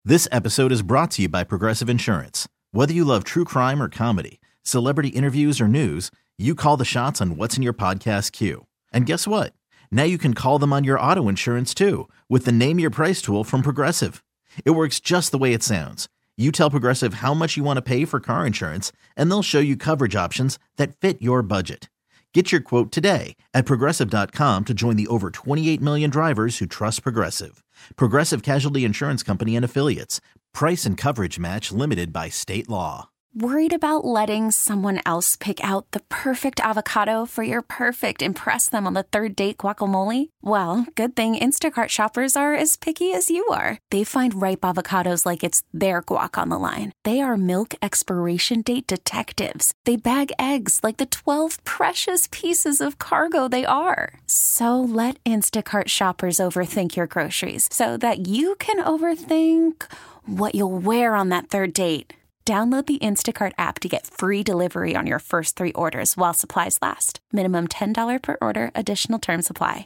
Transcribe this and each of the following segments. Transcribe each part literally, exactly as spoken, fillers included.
This episode is brought to you by Progressive Insurance. Whether you love true crime or comedy, celebrity interviews or news, you call the shots on what's in your podcast queue. And guess what? Now you can call them on your auto insurance too with the Name Your Price tool from Progressive. It works just the way it sounds. You tell Progressive how much you want to pay for car insurance, and they'll show you coverage options that fit your budget. Get your quote today at Progressive dot com to join the over twenty-eight million drivers who trust Progressive. Progressive Casualty Insurance Company and Affiliates. Price and coverage match limited by state law. Worried about letting someone else pick out the perfect avocado for your perfect impress them on the third date guacamole? Well, good thing Instacart shoppers are as picky as you are. They find ripe avocados like it's their guac on the line. They are milk expiration date detectives. They bag eggs like the twelve precious pieces of cargo they are. So let Instacart shoppers overthink your groceries so that you can overthink what you'll wear on that third date. Download the Instacart app to get free delivery on your first three orders while supplies last. Minimum ten dollars per order. Additional terms apply.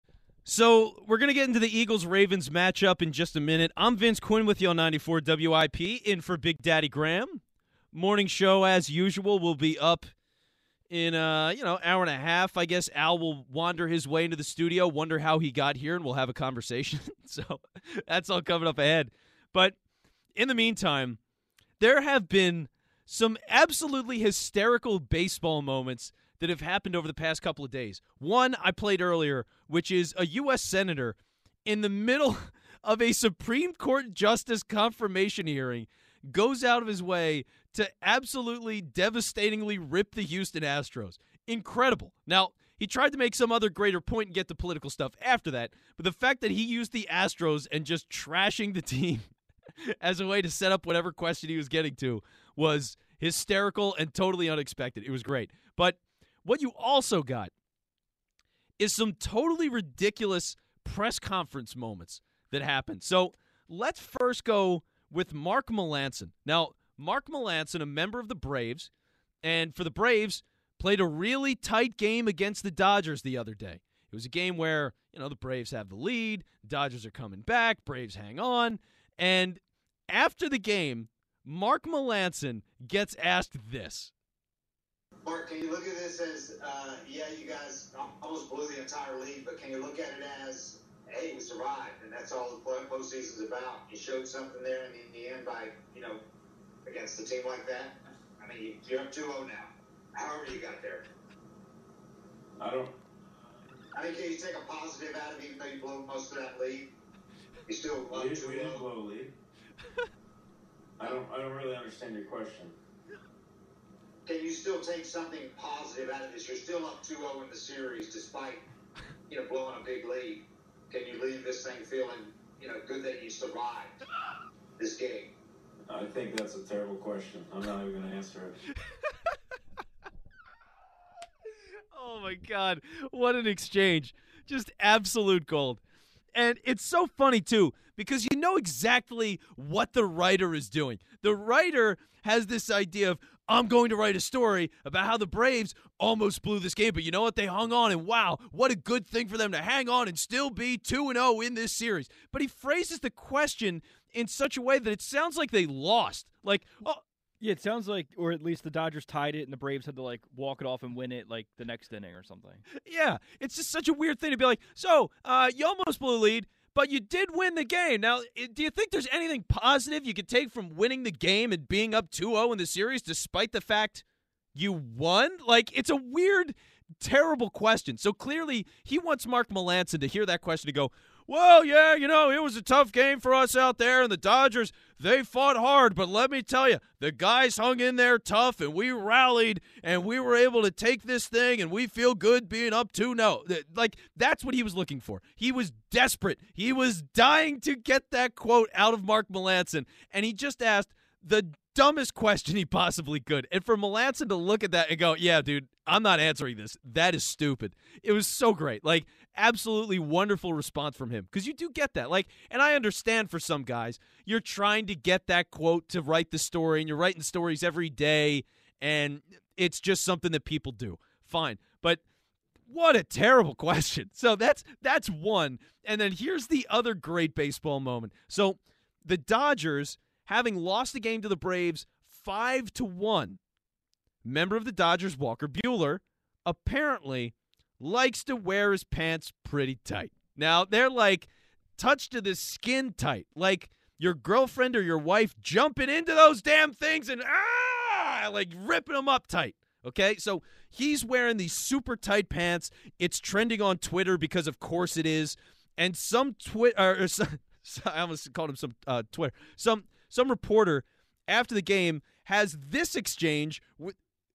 So we're going to get into the Eagles-Ravens matchup in just a minute. I'm Vince Quinn with you on ninety-four W I P, in for Big Daddy Graham. Morning show, as usual, will be up in a you know, hour and a half. I guess Al will wander his way into the studio, wonder how he got here, and we'll have a conversation. So that's all coming up ahead. But in the meantime, there have been some absolutely hysterical baseball moments that have happened over the past couple of days. One I played earlier, which is a U S senator in the middle of a Supreme Court justice confirmation hearing goes out of his way to absolutely devastatingly rip the Houston Astros. Incredible. Now, he tried to make some other greater point and get to political stuff after that, but the fact that he used the Astros and just trashing the team as a way to set up whatever question he was getting to was hysterical and totally unexpected. It was great. But what you also got is some totally ridiculous press conference moments that happened. So let's first go with Mark Melancon. Now, Mark Melancon, a member of the Braves, and for the Braves, played a really tight game against the Dodgers the other day. It was a game where, you know, the Braves have the lead, Dodgers are coming back, Braves hang on. And after the game, Mark Melancon gets asked this. Mark, can you look at this as, uh, yeah, you guys almost blew the entire league, but can you look at it as, hey, we survived, and that's all the postseason is about? You showed something there in the, in the end by, you know, against a team like that. I mean, you're up two oh now. However you got there. I don't. I mean, can you take a positive out of it, even though you blew most of that lead? You still we, up we two oh? didn't blow a lead. I don't. I don't really understand your question. Can you still take something positive out of this? You're still up two oh in the series, despite, you know, blowing a big lead. Can you leave this thing feeling, you know, good that you survived this game? I think that's a terrible question. I'm not even going to answer it. Oh, my God. What an exchange. Just absolute gold. And it's so funny, too, because you know exactly what the writer is doing. The writer has this idea of, I'm going to write a story about how the Braves almost blew this game, but you know what? They hung on, and wow, what a good thing for them to hang on and still be two and oh in this series. But he phrases the question in such a way that it sounds like they lost. Like, oh, yeah, it sounds like, or at least the Dodgers tied it, and the Braves had to, like, walk it off and win it, like, the next inning or something. Yeah, it's just such a weird thing to be like, so, uh, you almost blew a lead, but you did win the game. Now, do you think there's anything positive you could take from winning the game and being up two oh in the series despite the fact you won? Like, it's a weird, terrible question. So clearly he wants Mark Melancon to hear that question and go, well, yeah, you know, it was a tough game for us out there, and the Dodgers, they fought hard, but let me tell you, the guys hung in there tough, and we rallied, and we were able to take this thing, and we feel good being up two oh. Like, that's what he was looking for. He was desperate. He was dying to get that quote out of Mark Melancon, and he just asked the dumbest question he possibly could. And for Melancon to look at that and go, yeah, dude, I'm not answering this. That is stupid. It was so great. Like, absolutely wonderful response from him. Because you do get that. Like, and I understand for some guys, you're trying to get that quote to write the story, and you're writing stories every day, and it's just something that people do. Fine. But what a terrible question. So that's that's one. And then here's the other great baseball moment. So the Dodgers, having lost the game to the Braves five to one, member of the Dodgers, Walker Buehler, apparently likes to wear his pants pretty tight. Now, they're like touched to the skin tight, like your girlfriend or your wife jumping into those damn things and ah, like ripping them up tight. Okay, so he's wearing these super tight pants. It's trending on Twitter because, of course, it is. And some Twitter, or some, I almost called him some uh, Twitter. Some some reporter after the game has this exchange with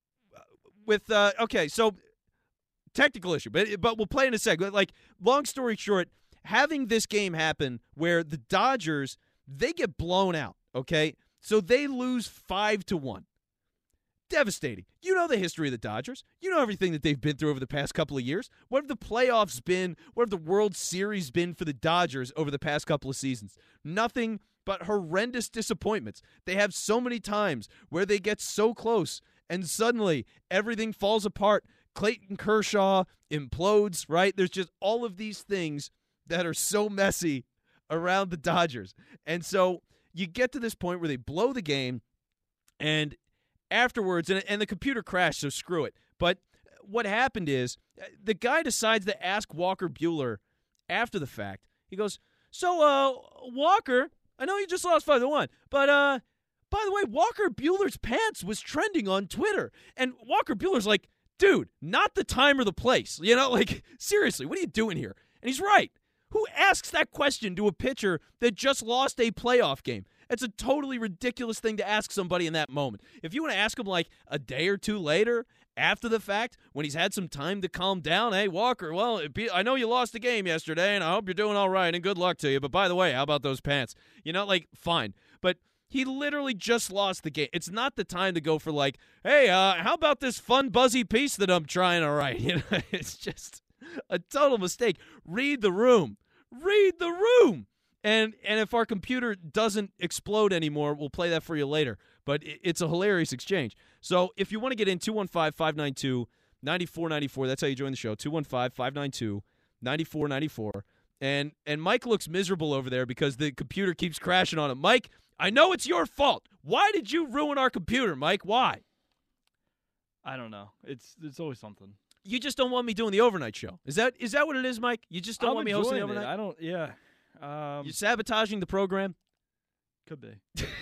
with. Uh, okay, so technical issue, but but we'll play in a second. Like, long story short, having this game happen where the Dodgers, they get blown out. Okay, so they lose five to one. Devastating. You know the history of the Dodgers. You know everything that they've been through over the past couple of years. What have the playoffs been? What have the World Series been for the Dodgers over the past couple of seasons? Nothing but horrendous disappointments. They have so many times where they get so close and suddenly everything falls apart. Clayton Kershaw implodes, right? There's just all of these things that are so messy around the Dodgers. And so you get to this point where they blow the game, and afterwards, and, and the computer crashed, so screw it. But what happened is the guy decides to ask Walker Buehler after the fact. He goes, so, uh, Walker, I know you just lost five to one, but, uh, by the way, Walker Buehler's pants was trending on Twitter. And Walker Buehler's like, dude, not the time or the place. You know, like, seriously, what are you doing here? And he's right. Who asks that question to a pitcher that just lost a playoff game? It's a totally ridiculous thing to ask somebody in that moment. If you want to ask him like a day or two later, after the fact, when he's had some time to calm down, hey, Walker, well, I know you lost the game yesterday, and I hope you're doing all right, and good luck to you. But by the way, how about those pants? You know, like, fine. But he literally just lost the game. It's not the time to go for like, hey, uh, how about this fun, buzzy piece that I'm trying to write? You know, it's just a total mistake. Read the room. Read the room. And and if our computer doesn't explode anymore, we'll play that for you later. But it's a hilarious exchange. So if you want to get in, two one five, five nine two, nine four nine four. That's how you join the show, two one five, five nine two, nine four nine four. And, and Mike looks miserable over there because the computer keeps crashing on him. Mike, I know it's your fault. Why did you ruin our computer, Mike? Why? I don't know. It's it's always something. You just don't want me doing the overnight show. Is that is that what it is, Mike? You just don't I'm want me hosting the enjoying overnight? it. I don't, yeah. Um, You're sabotaging the program? Could be.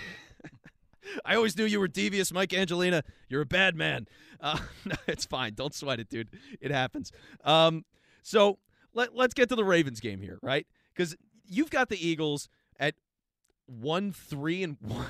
I always knew you were devious, Mike Angelina. You're a bad man. Uh, no, it's fine. Don't sweat it, dude. It happens. Um, so let, let's get to the Ravens game here, right? Because you've got the Eagles at one, three, and one.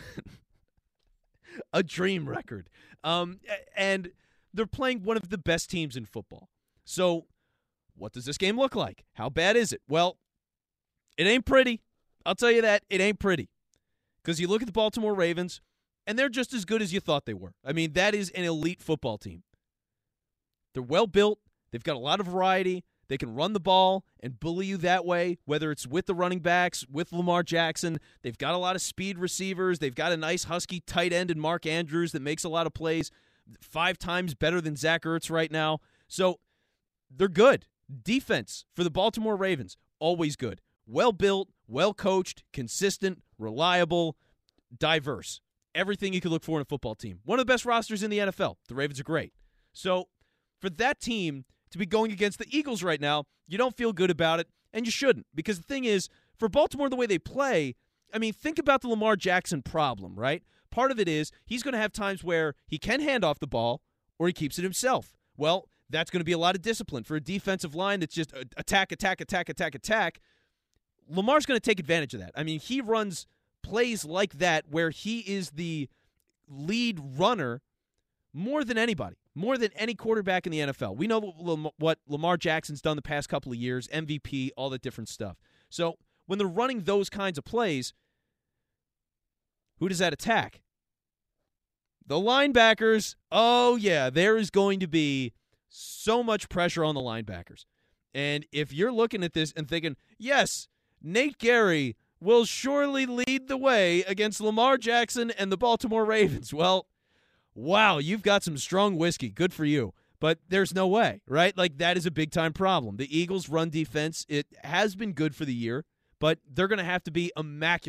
A dream record. Um, and they're playing one of the best teams in football. So what does this game look like? How bad is it? Well, it ain't pretty. I'll tell you that. It ain't pretty. Because you look at the Baltimore Ravens, and they're just as good as you thought they were. I mean, that is an elite football team. They're well built. They've got a lot of variety. They can run the ball and bully you that way, whether it's with the running backs, with Lamar Jackson. They've got a lot of speed receivers. They've got a nice husky tight end in Mark Andrews that makes a lot of plays, five times better than Zach Ertz right now. So they're good. Defense for the Baltimore Ravens, always good. Well-built, well-coached, consistent, reliable, diverse. Everything you could look for in a football team. One of the best rosters in the N F L. The Ravens are great. So for that team to be going against the Eagles right now, you don't feel good about it, and you shouldn't. Because the thing is, for Baltimore, the way they play, I mean, think about the Lamar Jackson problem, right? Part of it is he's going to have times where he can hand off the ball or he keeps it himself. Well, that's going to be a lot of discipline for a defensive line that's just attack, attack, attack, attack, attack. Lamar's going to take advantage of that. I mean, he runs plays like that where he is the lead runner more than anybody, more than any quarterback in the N F L. We know what Lamar Jackson's done the past couple of years, M V P, all that different stuff. So when they're running those kinds of plays, who does that attack? The linebackers. Oh, yeah, there is going to be so much pressure on the linebackers. And if you're looking at this and thinking, yes, Nate Gary will surely lead the way against Lamar Jackson and the Baltimore Ravens. Well, wow, you've got some strong whiskey. Good for you. But there's no way, right? Like, that is a big-time problem. The Eagles' run defense, it has been good for the year, but they're going to have to be immaculate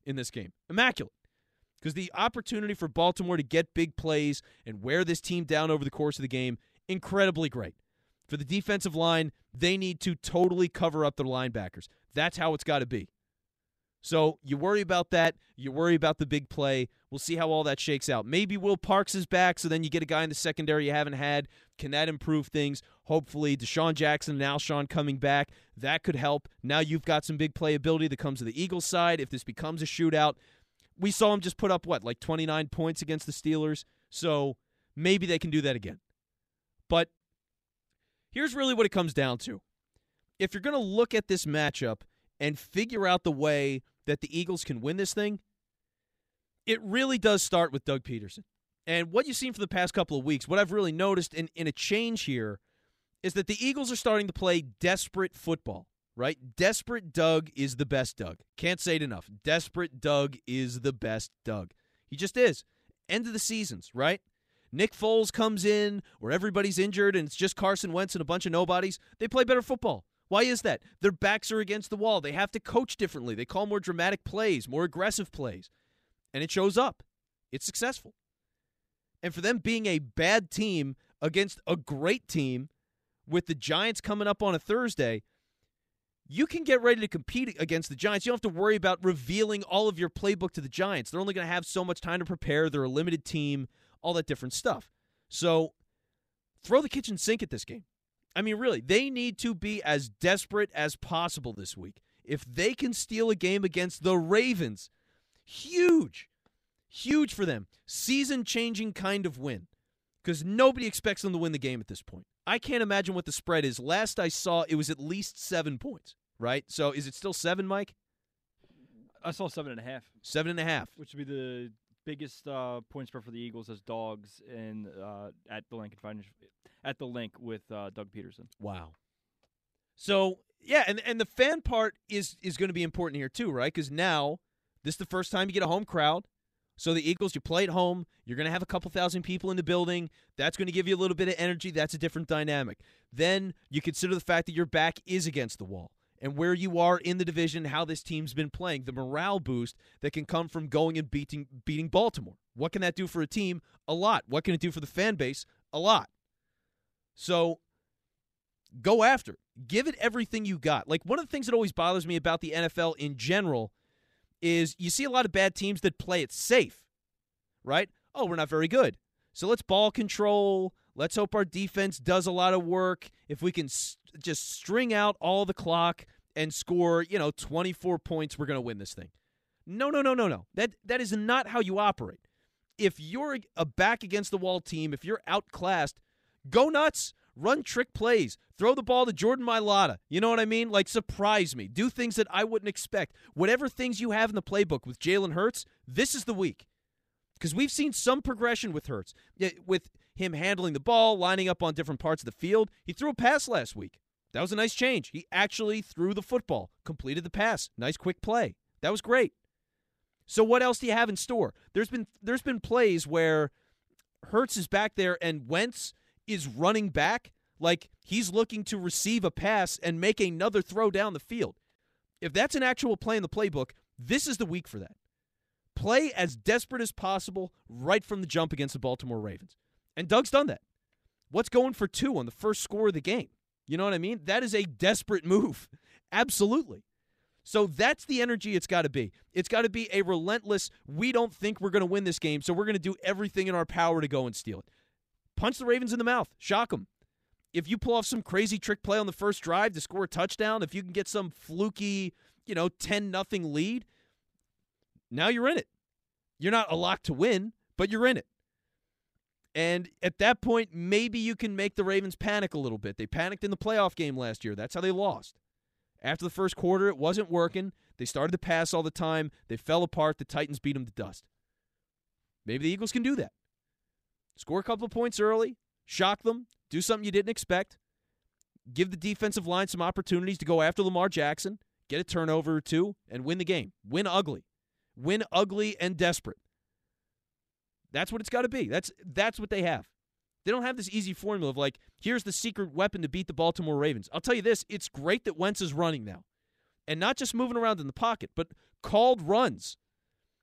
in this game. Immaculate. Because the opportunity for Baltimore to get big plays and wear this team down over the course of the game, incredibly great. For the defensive line, they need to totally cover up their linebackers. That's how it's got to be. So you worry about that. You worry about the big play. We'll see how all that shakes out. Maybe Will Parks is back, so then you get a guy in the secondary you haven't had. Can that improve things? Hopefully. Deshaun Jackson and Alshon coming back. That could help. Now you've got some big playability that comes to the Eagles side. If this becomes a shootout, we saw him just put up, what, like twenty-nine points against the Steelers? So maybe they can do that again. But here's really what it comes down to. If you're going to look at this matchup and figure out the way that the Eagles can win this thing, it really does start with Doug Peterson. And what you've seen for the past couple of weeks, what I've really noticed in, in a change here is that the Eagles are starting to play desperate football, right? Desperate Doug is the best Doug. Can't say it enough. Desperate Doug is the best Doug. He just is. End of the seasons, right? Nick Foles comes in where everybody's injured and it's just Carson Wentz and a bunch of nobodies. They play better football. Why is that? Their backs are against the wall. They have to coach differently. They call more dramatic plays, more aggressive plays. And it shows up. It's successful. And for them being a bad team against a great team with the Giants coming up on a Thursday, you can get ready to compete against the Giants. You don't have to worry about revealing all of your playbook to the Giants. They're only going to have so much time to prepare. They're a limited team, all that different stuff. So throw the kitchen sink at this game. I mean, really, they need to be as desperate as possible this week. If they can steal a game against the Ravens, huge, huge for them. Season-changing kind of win because nobody expects them to win the game at this point. I can't imagine what the spread is. Last I saw, it was at least seven points, right? So is it still seven, Mike? I saw seven and a half. Seven and a half. Which would be the biggest uh, point spread for the Eagles as dogs in uh, at the Lincoln Financial at the link with uh, Doug Peterson. Wow. So yeah, and and the fan part is is going to be important here too, right? Because now this is the first time you get a home crowd. So the Eagles, you play at home. You're going to have a couple thousand people in the building. That's going to give you a little bit of energy. That's a different dynamic. Then you consider the fact that your back is against the wall and where you are in the division, how this team's been playing, the morale boost that can come from going and beating beating Baltimore. What can that do for a team? A lot. What can it do for the fan base? A lot. So go after it. Give it everything you got. Like, one of the things that always bothers me about the N F L in general is you see a lot of bad teams that play it safe, right? Oh, we're not very good. So let's ball control. Let's hope our defense does a lot of work. If we can s- just string out all the clock and score, you know, twenty-four points, we're going to win this thing. No, no, no, no, no. That that is not how you operate. If you're a back-against-the-wall team, if you're outclassed, go nuts. Run trick plays. Throw the ball to Jordan Mailata. You know what I mean? Like, surprise me. Do things that I wouldn't expect. Whatever things you have in the playbook with Jalen Hurts, this is the week. Because we've seen some progression with Hurts. With him handling the ball, lining up on different parts of the field. He threw a pass last week. That was a nice change. He actually threw the football, completed the pass. Nice quick play. That was great. So what else do you have in store? There's been there's been plays where Hurts is back there and Wentz is running back like he's looking to receive a pass and make another throw down the field. If that's an actual play in the playbook, this is the week for that. Play as desperate as possible right from the jump against the Baltimore Ravens. And Doug's done that. What's going for two on the first score of the game? You know what I mean? That is a desperate move. Absolutely. So that's the energy it's got to be. It's got to be a relentless, we don't think we're going to win this game, so we're going to do everything in our power to go and steal it. Punch the Ravens in the mouth. Shock them. If you pull off some crazy trick play on the first drive to score a touchdown, if you can get some fluky, you know, ten nothing lead, now you're in it. You're not a lock to win, but you're in it. And at that point, maybe you can make the Ravens panic a little bit. They panicked in the playoff game last year. That's how they lost. After the first quarter, it wasn't working. They started to pass all the time. They fell apart. The Titans beat them to dust. Maybe the Eagles can do that. Score a couple of points early, shock them, do something you didn't expect, give the defensive line some opportunities to go after Lamar Jackson, get a turnover or two, and win the game. Win ugly. Win ugly and desperate. That's what it's got to be. That's that's what they have. They don't have this easy formula of like, here's the secret weapon to beat the Baltimore Ravens. I'll tell you this, it's great that Wentz is running now. And not just moving around in the pocket, but called runs.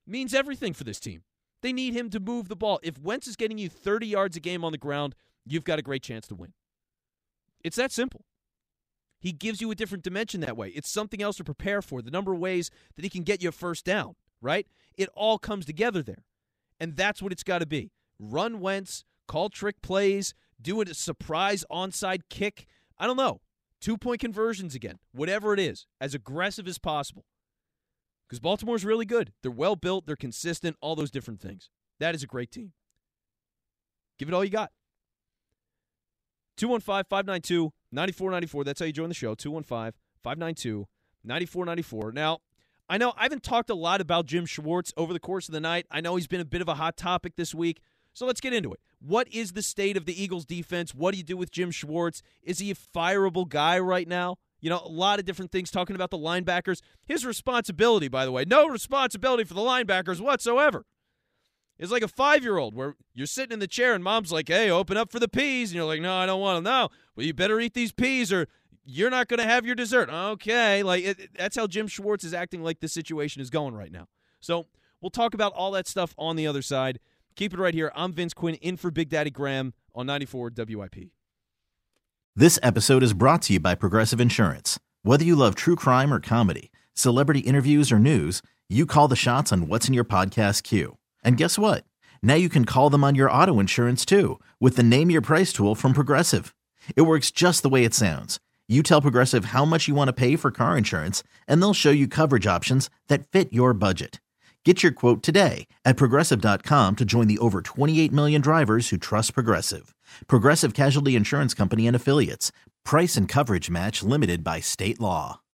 means everything for this team. They need him to move the ball. If Wentz is getting you thirty yards a game on the ground, you've got a great chance to win. It's that simple. He gives you a different dimension that way. It's something else to prepare for, the number of ways that he can get you a first down, right? It all comes together there. And that's what it's got to be. Run Wentz, call trick plays, do a surprise onside kick. I don't know. Two-point conversions again. Whatever it is, as aggressive as possible. Because Baltimore's really good. They're well-built. They're consistent. All those different things. That is a great team. Give it all you got. two one five, five nine two, nine four nine four. That's how you join the show. two one five, five nine two, nine four nine four. Now, I know I haven't talked a lot about Jim Schwartz over the course of the night. I know he's been a bit of a hot topic this week. So let's get into it. What is the state of the Eagles defense? What do you do with Jim Schwartz? Is he a fireable guy right now? You know, a lot of different things talking about the linebackers. His responsibility, by the way, no responsibility for the linebackers whatsoever. It's like a five-year-old where you're sitting in the chair and mom's like, hey, open up for the peas. And you're like, no, I don't want them. No, well, you better eat these peas or you're not going to have your dessert. Okay, like it, that's how Jim Schwartz is acting like the situation is going right now. So we'll talk about all that stuff on the other side. Keep it right here. I'm Vince Quinn in for Big Daddy Graham on ninety-four W I P. This episode is brought to you by Progressive Insurance. Whether you love true crime or comedy, celebrity interviews or news, you call the shots on what's in your podcast queue. And guess what? Now you can call them on your auto insurance too with the Name Your Price tool from Progressive. It works just the way it sounds. You tell Progressive how much you want to pay for car insurance, and they'll show you coverage options that fit your budget. Get your quote today at Progressive dot com to join the over twenty-eight million drivers who trust Progressive. Progressive Casualty Insurance Company and Affiliates. Price and coverage match limited by state law.